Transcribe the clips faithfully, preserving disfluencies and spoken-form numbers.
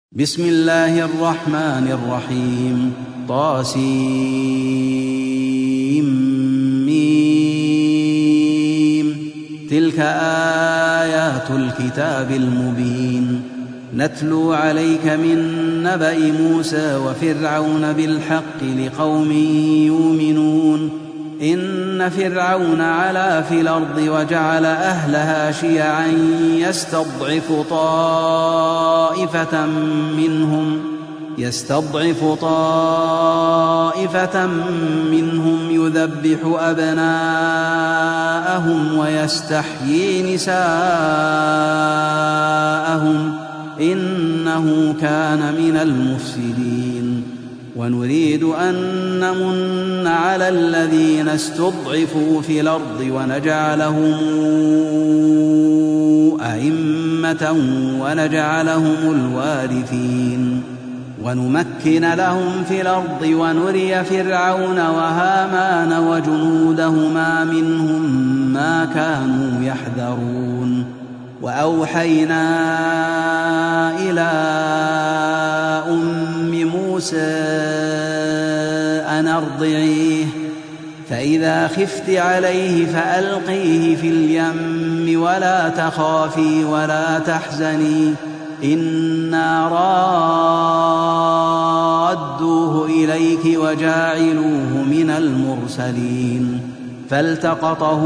بسم الله الرحمن الرحيم. طاسيم ميم. تلك آيات الكتاب المبين. نتلو عليك من نبأ موسى وفرعون بالحق لقوم يؤمنون. إن فرعون علا في الأرض وجعل أهلها شيعا يستضعف طائفة منهم يستضعف طائفة منهم يذبح أبناءهم ويستحيي نساءهم إنه كان من المفسدين. ونريد أن نمن على الذين استضعفوا في الأرض ونجعلهم أئمة ونجعلهم الوارثين ونمكن لهم في الأرض ونري فرعون وهامان وجنودهما منهم ما كانوا يحذرون. وأوحينا إلى أم موسى أن أرضعيه فإذا خفت عليه فألقيه في اليم ولا تخافي ولا تحزني إنا رادوه إليك وجاعلوه من المرسلين. فالتقطه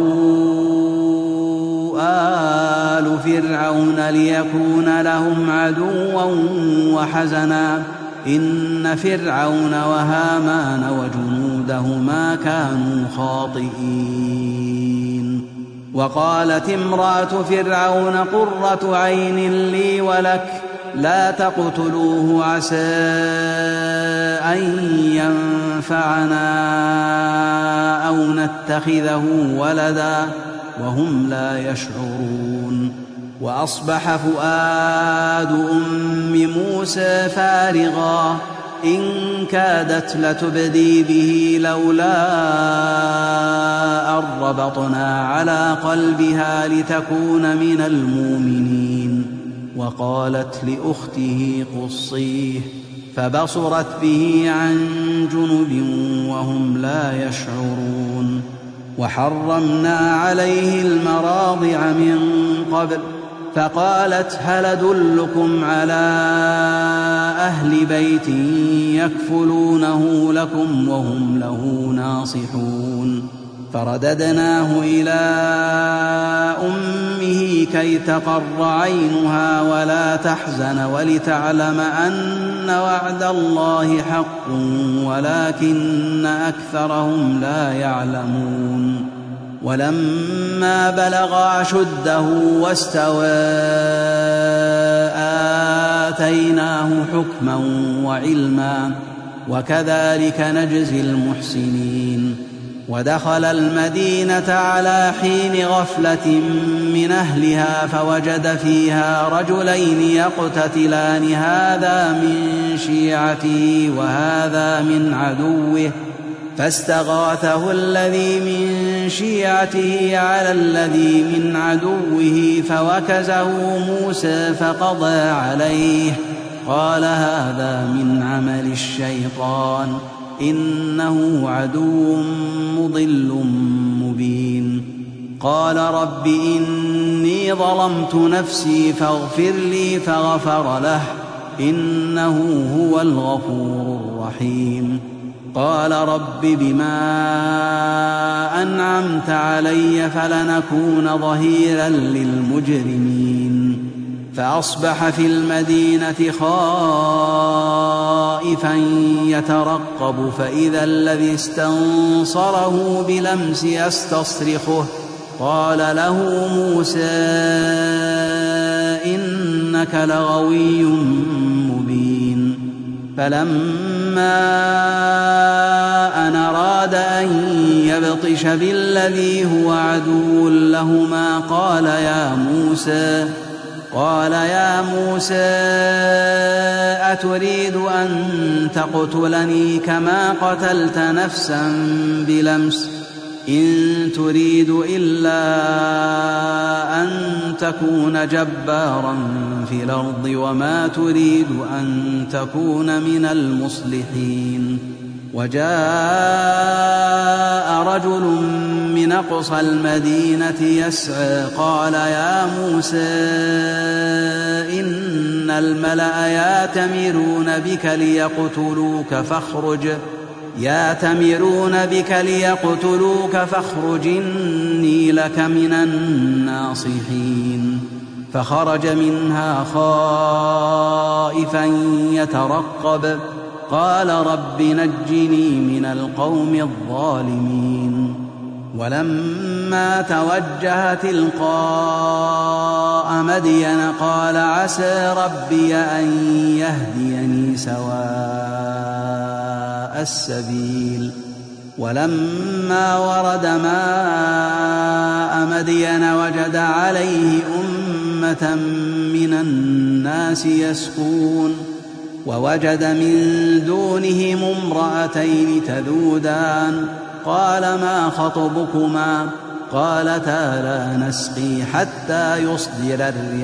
آل فرعون ليكون لهم عدوا وحزنا إن فرعون وهامان وجنودهما كانوا خاطئين. وقالت امرأة فرعون قرة عين لي ولك لا تقتلوه عسى أن ينفعنا أو نتخذه ولدا وهم لا يشعرون. وأصبح فؤاد أم موسى فارغا إن كادت لتبدي به لولا أن ربطنا على قلبها لتكون من المؤمنين. وقالت لأخته قصيه فبصرت به عن جنب وهم لا يشعرون. وحرمنا عليه المراضع من قبل فقالت هل أدلكم على أهل بيت يكفلونه لكم وهم له ناصحون. فرددناه إلى أمه كي تقر عينها ولا تحزن ولتعلم أن وعد الله حق ولكن أكثرهم لا يعلمون. ولما بلغ أشده واستوى آتيناه حكما وعلما وكذلك نجزي المحسنين. ودخل المدينة على حين غفلة من أهلها فوجد فيها رجلين يقتتلان هذا من شيعته وهذا من عدوه فاستغاثه الذي من شيعته على الذي من عدوه فوكزه موسى فقضى عليه قال هذا من عمل الشيطان إنه عدو مضل مبين. قال رب إني ظلمت نفسي فاغفر لي فغفر له إنه هو الغفور الرحيم. قال رب بما أنعمت علي فلنكون ظهيرا للمجرمين. فأصبح في المدينة خائفا يترقب فإذا الذي استنصره بلمس يستصرخه قال له موسى إنك لغوي مبين. فلما أن أراد أن يبطش بالذي هو عدو لهما قال يا موسى قال يا موسى أتريد أن تقتلني كما قتلت نفسا بلمس إن تريد إلا أن تكون جبارا في الأرض وما تريد أن تكون من المصلحين. وجاء رجل من أقصى المدينة يسعى قال يا موسى إن الملأ يأتمرون بك ليقتلوك فاخرج يأتمرون بك ليقتلوك فاخرج إني لك من الناصحين. فخرج منها خائفا يترقب قال رب نجني من القوم الظالمين. ولما توجه تلقاء مدين قال عسى ربي أن يهديني سواء السبيل. ولما ورد ماء مدين وجد عليه أمة من الناس يسقون ووجد من دونهم امرأتين تذودان قال ما خطبكما قالتا لا نسقي حتى يصدر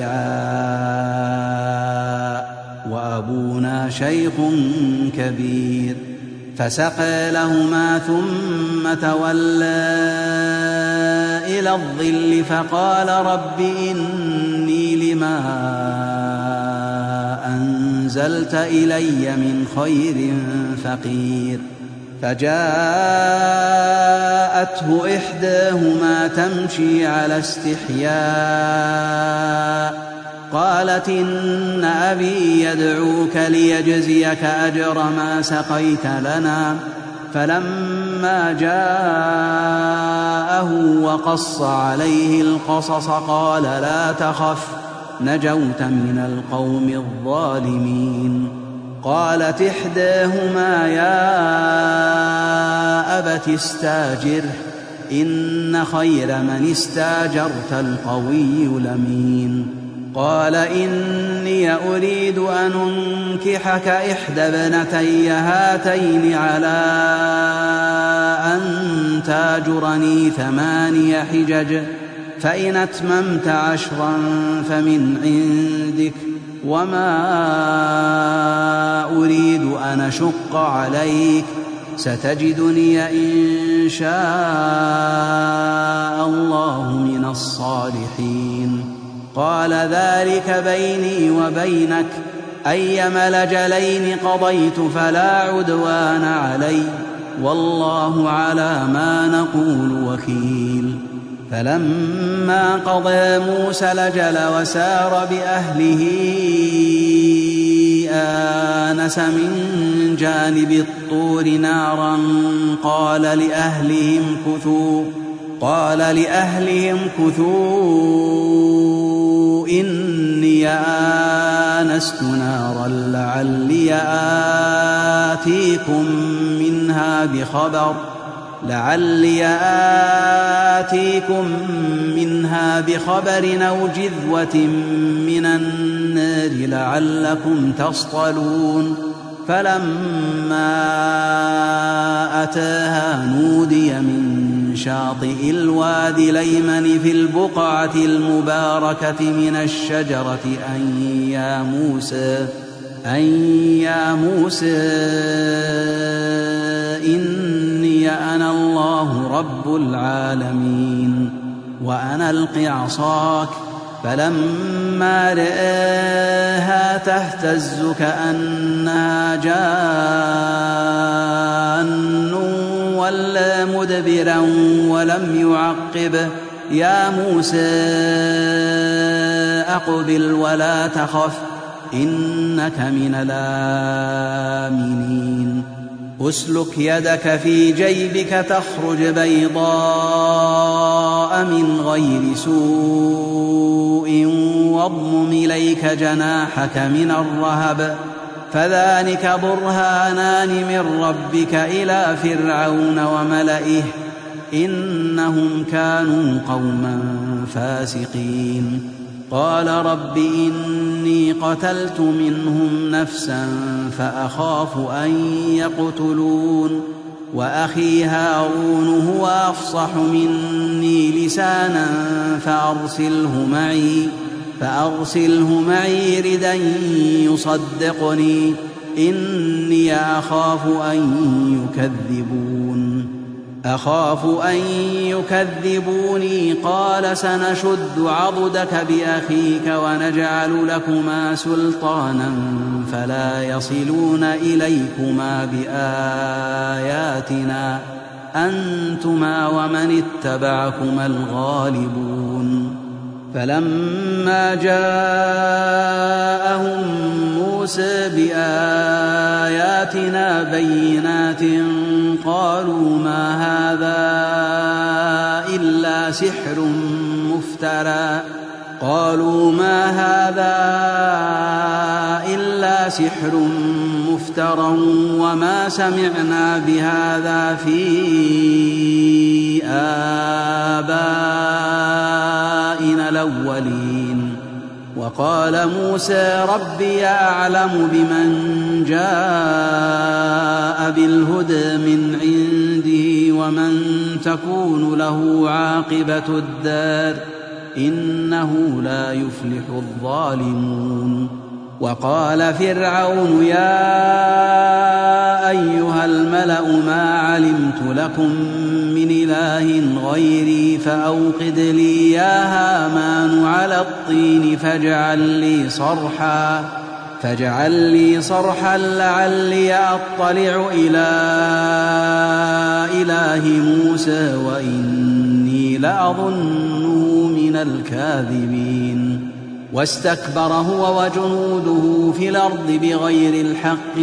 الرعاء وأبونا شيخ كبير. فسقى لهما ثم تولى إلى الظل فقال رب إني لما أنزلت إلي من خير فقير. فجاءته إحداهما تمشي على استحياء قالت إن أبي يدعوك ليجزيك أجر ما سقيت لنا. فلما جاءه وقص عليه القصص قال لا تخف نجوت من القوم الظالمين. قالت إحداهما يا أبت استاجره إن خير من استاجرت القوي الأمين. قال إني أريد أن أنكحك إحدى ابنتي هاتين على أن تاجرني ثماني حجج فإن أتممت عشرا فمن عندك وما أريد أن أشق عليك ستجدني إن شاء الله من الصالحين. قال ذلك بيني وبينك أيما الأجلين قضيت فلا عدوان علي والله على ما نقول وكيل. فلما قضى موسى الأجل وسار بأهله آنس من جانب الطور نارا قال لأهلهم كثوا قال لأهلهم كثوا إني آنست نارا لعلي آتيكم منها بخبر لعلي آتيكم منها بخبر أو جذوة من النار لعلكم تصطلون. فلما أتاها نودي من شاطئ الوادي الأيمن في البقعة المباركة من الشجرة أن يا موسى أن يا موسى إني أنا الله رب العالمين وأنا ألق عصاك. فلما رآها تهتز كأنها جان ولا مدبرا ولم يعقب يا موسى أقبل ولا تخف إنك من الآمنين. أسلك يدك في جيبك تخرج بيضاء من غير سوء واضمم إليك جناحك من الرهب فذلك برهانان من ربك إلى فرعون وملئه إنهم كانوا قوما فاسقين. قال رب إني قتلت منهم نفسا فأخاف أن يقتلون وأخي هارون هو أفصح مني لسانا فأرسله معي فأرسله معي ردا يصدقني إني أخاف أن يكذبون أخاف أن يكذبوني قال سنشد عضدك بأخيك ونجعل لكما سلطانا فلا يصلون إليكما بآياتنا أنتما ومن اتبعكما الغالبون فلما جاءهم موسى بآياتنا بينات قالوا ما هذا إلا سحر مفترى قالوا ما هذا إلا سحر مفترى وما سمعنا بهذا في آبائنا الأولين وقال موسى ربي أعلم بمن جاء بالهدى من عنده ومن تكون له عاقبة الدار إنه لا يفلح الظالمون وقال فرعون يا أيها الملأ ما علمت لكم من إله غيري فأوقد لي يا هامان على الطين فاجعل لي صرحا فاجعل لي صرحا لعلي أطلع إلى إله موسى وإني لأظنه من الكاذبين واستكبر هو وجنوده في الأرض بغير الحق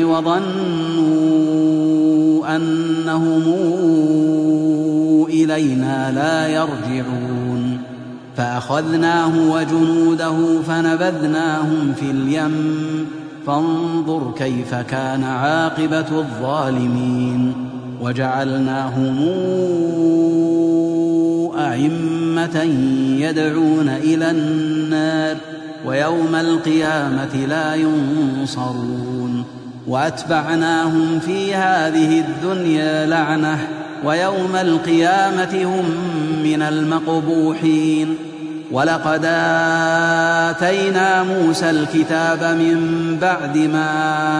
وظنوا أنهم إلينا لا يرجعون فأخذناه وجنوده فنبذناهم في اليم فانظر كيف كان عاقبة الظالمين وجعلناهم أئمة يدعون إلى النار ويوم القيامة لا ينصرون وأتبعناهم في هذه الدنيا لعنة ويوم القيامة هم من المقبوحين ولقد آتينا موسى الكتاب من بعد ما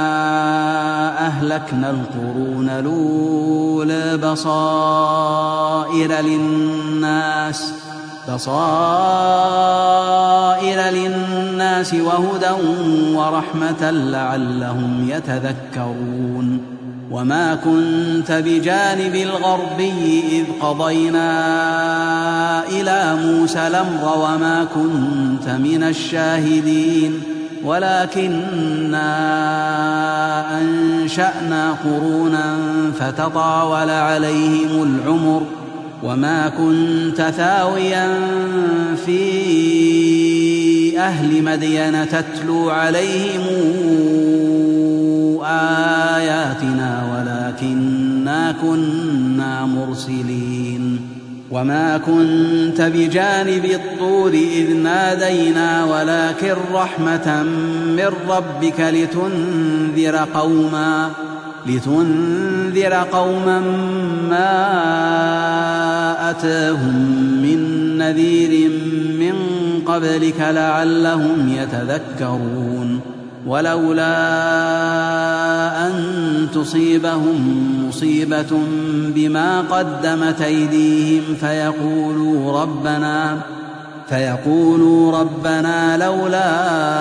أهلكنا القرون الأولى بصائر للناس بصائر للناس وهدى ورحمة لعلهم يتذكرون وما كنت بجانب الغربي إذ قضينا إلى موسى الأمر وما كنت من الشاهدين ولكننا أنشأنا قرونا فتطاول عليهم العمر وما كنت ثاويا في أهل مدين تتلو عليهم آياتنا ولكننا كنا مرسلين وما كنت بجانب الطور إذ نادينا ولكن رحمة من ربك لتنذر قوما لتنذر قوما ما أتاهم من نذير من قبلك لعلهم يتذكرون ولولا أن تصيبهم مصيبة بما قدمت أيديهم فيقولوا ربنا فيقولوا ربنا لولا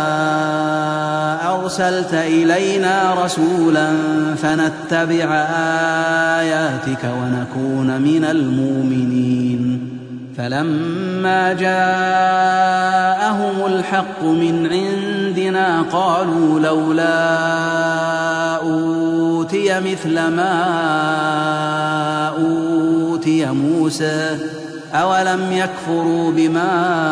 أرسلت إلينا رسولا فنتبع آياتك ونكون من المؤمنين فلما جاءهم الحق من عندنا قالوا لولا أوتي مثل ما أوتي موسى أولم يكفروا بما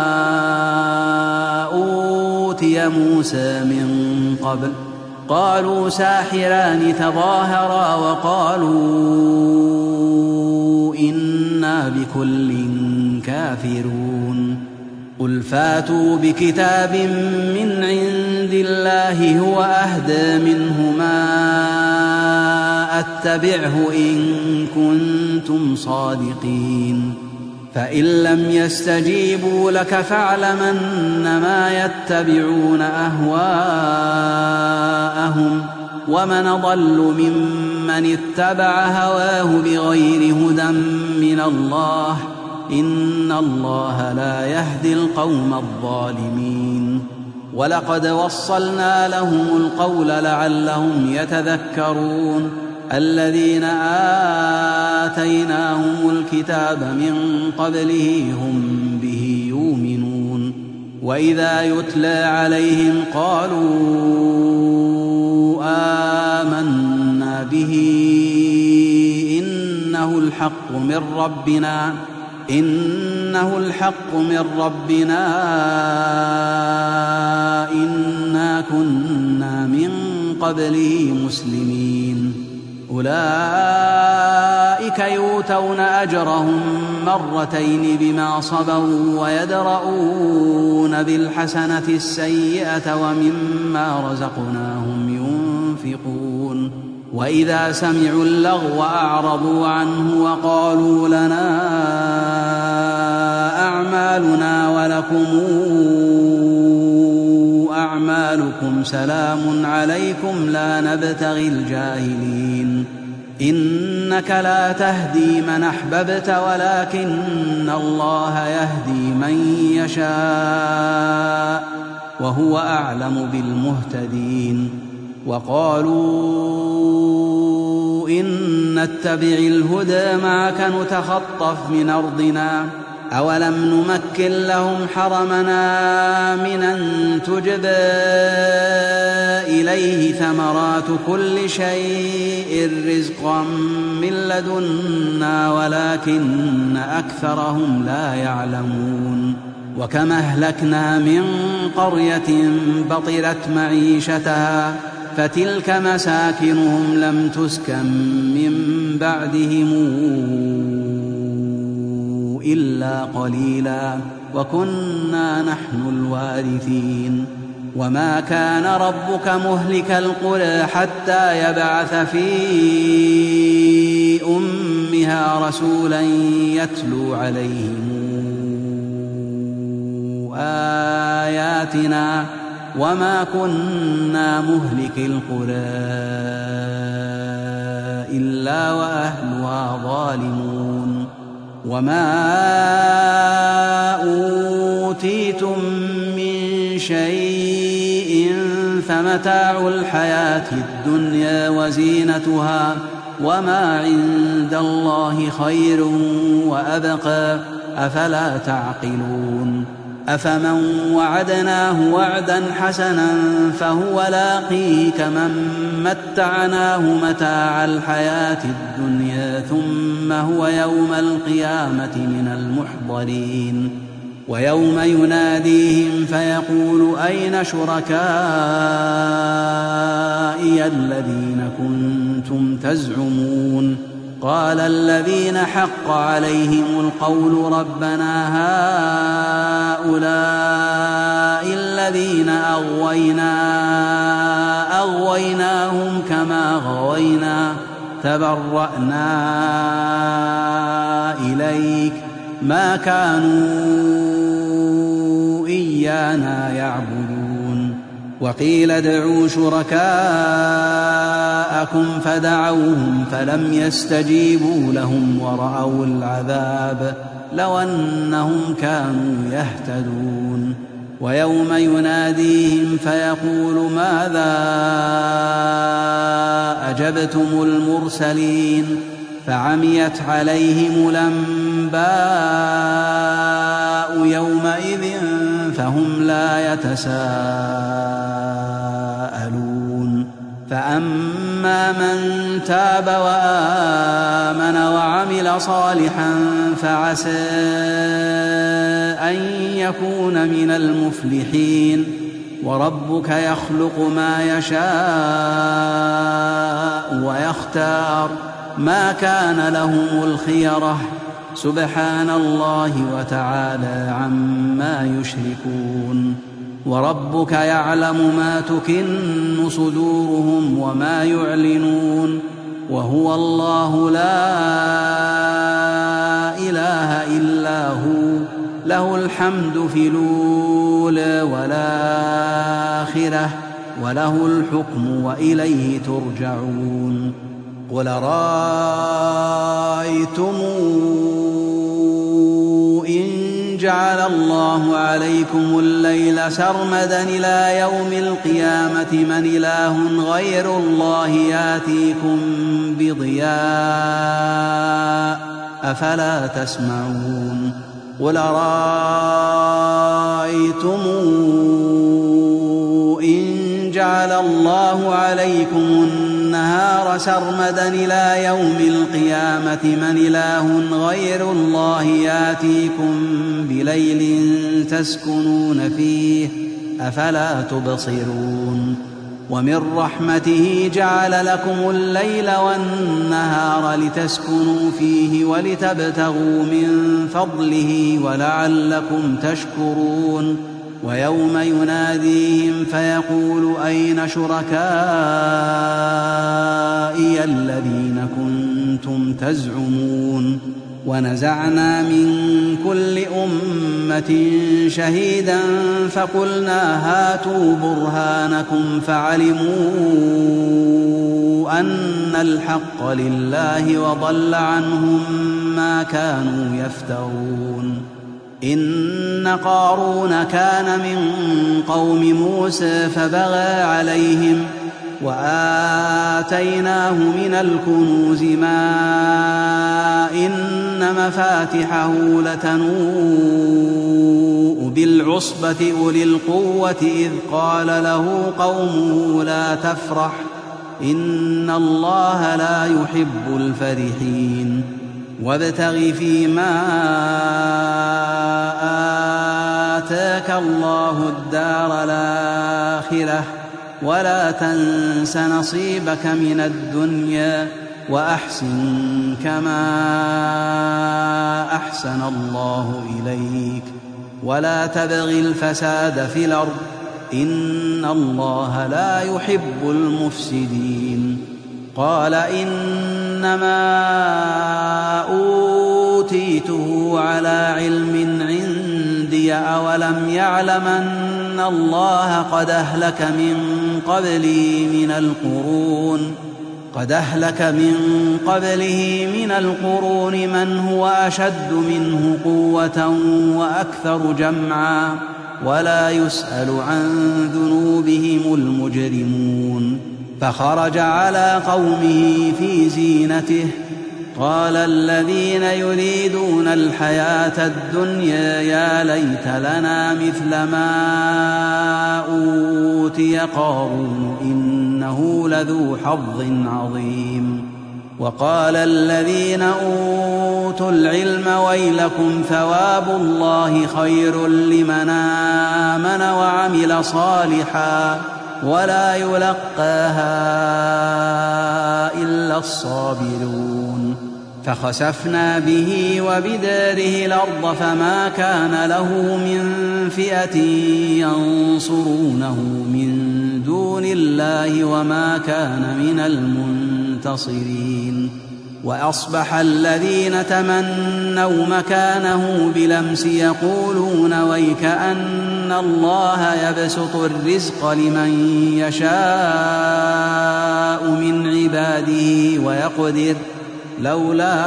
أوتي موسى من قبل قالوا ساحران تظاهرا وقالوا إنا بكل كافرون قل فاتوا بكتاب من عند الله هو أهدى منهما فاتبعه إن كنتم صادقين. فإن لم يستجيبوا لك فاعلم أنما يتبعون أهواءهم ومن أضل ممن اتبع هواه بغير هدى من الله إن الله لا يهدي القوم الظالمين. ولقد وصلنا لهم القول لعلهم يتذكرون. الذين آتيناهم الكتاب من قبله هم به يؤمنون. وإذا يتلى عليهم قالوا آمنا به إنه الحق من ربنا إنه الحق من ربنا إنا كنا من قبله مسلمين. أولئك يؤتون أجرهم مرتين بما صبروا ويدرؤون بالحسنة السيئة ومما رزقناهم ينفقون. وإذا سمعوا اللغو أعرضوا عنه وقالوا لنا أعمالنا ولكم أعمالكم سلام عليكم لا نبتغي الجاهلين. إنك لا تهدي من أحببت ولكن الله يهدي من يشاء وهو أعلم بالمهتدين. وقالوا إن نتبع الهدى معك نتخطف من أرضنا أولم نمكن لهم حرمنا من أن تجبى إليه ثمرات كل شيء رزقا من لدنا ولكن أكثرهم لا يعلمون. وكم أهلكنا من قرية بطرت معيشتها فتلك مساكنهم لم تسكن من بعدهم إلا قليلا وكنا نحن الوارثين. وما كان ربك مهلك القرى حتى يبعث في أمها رسولا يتلو عليهم آياتنا وما كنا مهلك القرى إلا وأهلها ظالمون. وما أوتيتم من شيء فمتاع الحياة الدنيا وزينتها وما عند الله خير وأبقى أفلا تعقلون. أفمن وعدناه وعدا حسنا فهو لاقيه كمن متعناه متاع الحياة الدنيا ثم هو يوم القيامة من المحضرين. ويوم يناديهم فيقول أين شركائي الذين كنتم تزعمون قال الذين حق عليهم القول ربنا هؤلاء الذين أغوينا أغويناهم كما غوينا تبرأنا إليك ما كانوا إيانا يعبدون. وقيل ادعوا شركاءكم فدعوهم فلم يستجيبوا لهم ورأوا العذاب لو أنهم كانوا يهتدون. ويوم يناديهم فيقول ماذا أجبتم المرسلين فعميت عليهم الأنباء يومئذ فهم لا يتساءلون. فأما من تاب وآمن وعمل صالحا فعسى أن يكون من المفلحين. وربك يخلق ما يشاء ويختار ما كان لهم الخيرة سبحان الله وتعالى عما يشركون. وربك يعلم ما تكن صدورهم وما يعلنون وهو الله لا إله إلا هو، له الحمد في الأولى والآخرة، وله الحكم وإليه ترجعون. قل رأيتم إن جعل الله عليكم الليل سرمدا إلى يوم القيامة من إله غير الله يأتيكم بضياء أفلا تسمعون. قل رأيتم إن جعل الله عليكم النهار سرمدا إلى يوم القيامة من إله غير الله يأتيكم بليل تسكنون فيه أفلا تبصرون. ومن رحمته جعل لكم الليل والنهار لتسكنوا فيه ولتبتغوا من فضله ولعلكم تشكرون. ويوم يناديهم فيقول أين شركائي الذين كنتم تزعمون. ونزعنا من كل أمة شهيدا فقلنا هاتوا برهانكم فعلموا أن الحق لله وضل عنهم ما كانوا يفترون. إن قارون كان من قوم موسى فبغى عليهم وآتيناه من الكنوز ما إن مفاتحه لتنوء بالعصبة أولي القوة إذ قال له قومه لا تفرح إن الله لا يحب الفرحين. وابتغ فيما آتاك الله الدار الآخرة ولا تنس نصيبك من الدنيا وأحسن كما أحسن الله إليك ولا تبغ الفساد في الأرض إن الله لا يحب المفسدين. قال إنما أوتيته على علم عندي أولم يعلم أن الله قد أهلك من قبله من القرون قد أهلك من قبله من القرون من هو أشد منه قوة وأكثر جمعا ولا يسأل عن ذنوبهم المجرمون. فخرج على قومه في زينته قال الذين يريدون الحياة الدنيا يا ليت لنا مثل ما أوتي قارون إنه لذو حظ عظيم. وقال الذين أوتوا العلم ويلكم ثواب الله خير لمن آمن وعمل صالحا ولا يلقاها إلا الصابرون. فخسفنا به وبداره الأرض فما كان له من فئة ينصرونه من دون الله وما كان من المنتصرين. وأصبح الذين تمنوا مكانه بلمس يقولون ويكأن الله يبسط الرزق لمن يشاء من عباده ويقدر لولا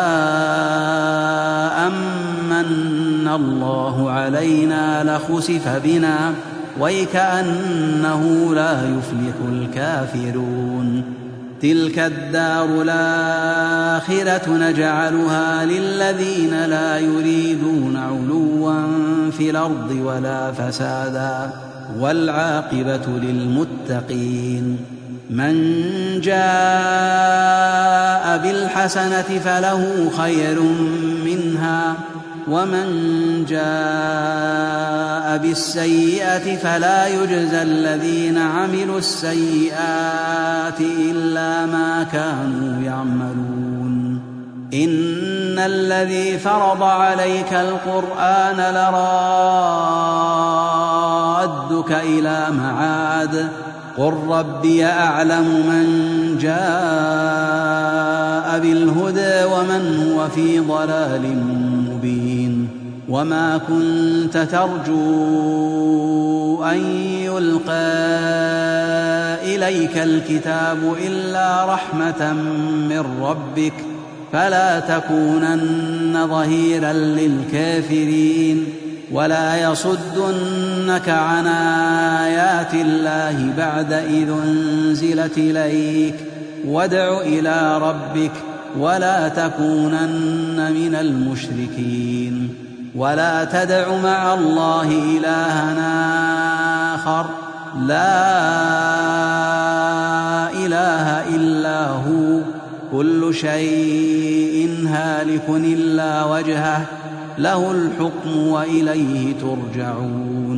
أمن الله علينا لخسف بنا ويكأنه لا يفلح الكافرون. تلك الدار الآخرة نجعلها للذين لا يريدون علوا في الأرض ولا فسادا والعاقبة للمتقين. من جاء بالحسنة فله خير منها ومن جاء بالسيئة فلا يجزى الذين عملوا السيئات إلا ما كانوا يعملون. إن الذي فرض عليك القرآن لرادك إلى معاد قل ربي أعلم من جاء بالهدى ومن هو في ضلال مبين وما كنت ترجو أن يلقى إليك الكتاب إلا رحمة من ربك فلا تكونن ظهيرا للكافرين ولا يصدنك عن آيات الله بعد إذ أنزلت إليك وادع إلى ربك ولا تكونن من المشركين ولا تدع مع الله إلهًا آخر لا إله إلا هو كل شيء هالك إلا وجهه له الحكم وإليه ترجعون